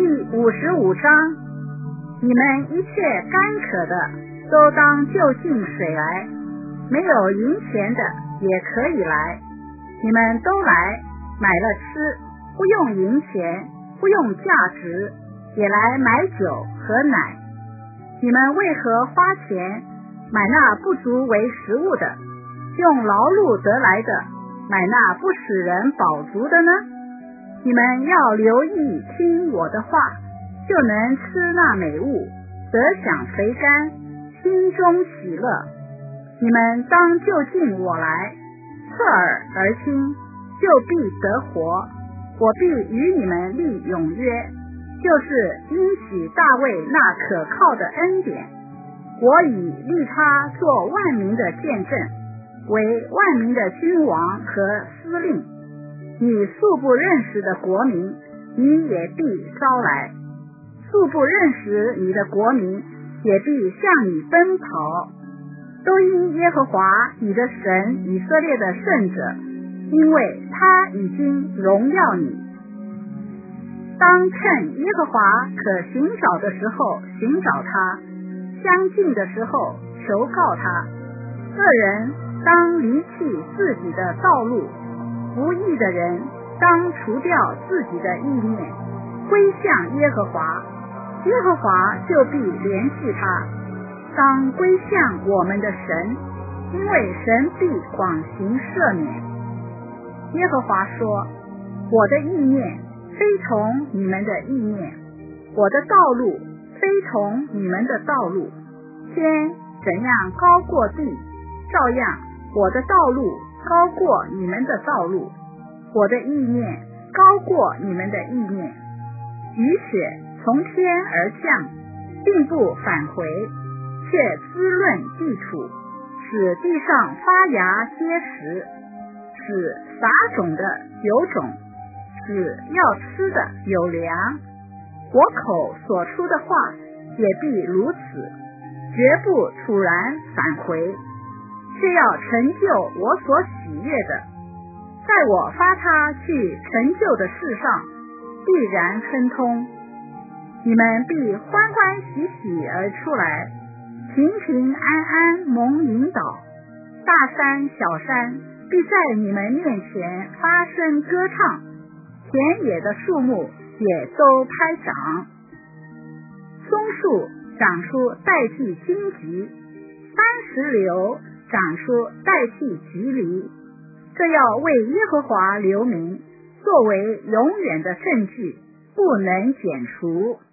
55章，你们一切干渴的都当就近水来，没有银钱的也可以来，你们都来买了吃，不用银钱，不用价值，也来买酒和奶。你们为何花钱买那不足为食物的，用劳碌得来的买那不使人饱足的呢？你们要留意听我的话，就能吃那美物，得享肥甘，心中喜乐。你们当就近我来，侧耳而听，就必得活。我必与你们立永约，就是应许大卫那可靠的恩典。我已立他做万民的见证，为万民的君王和司令。你素不认识的国民，你也必招来；素不认识你的国民，也必向你奔跑。都因耶和华你的神以色列的圣者，因为他已经荣耀你。当趁耶和华可寻找的时候寻找他，相近的时候求告他。恶人当离弃自己的道路，不义的人当除掉自己的意念，归向耶和华，耶和华就必怜恤他。当归向我们的神，因为神必广行赦免。耶和华说，我的意念非同你们的意念，我的道路非同你们的道路。天怎样高过地，照样我的道路高过你们的道路，我的意念高过你们的意念。雨雪从天而降，并不返回，却滋润地土，使地上发芽结实，使撒种的有种，使要吃的有粮。我口所出的话也必如此，绝不突然返回，却要成就我所喜悦的。在我发他去成就的事上，必然亨通。你们必欢欢喜喜而出来，平平安安蒙引导。大山小山必在你们面前发声歌唱，田野的树木也都拍掌。松树长出代替荆棘，番石榴长出代替橘梨，这要为耶和华留名，作为永远的证据，不能剪除。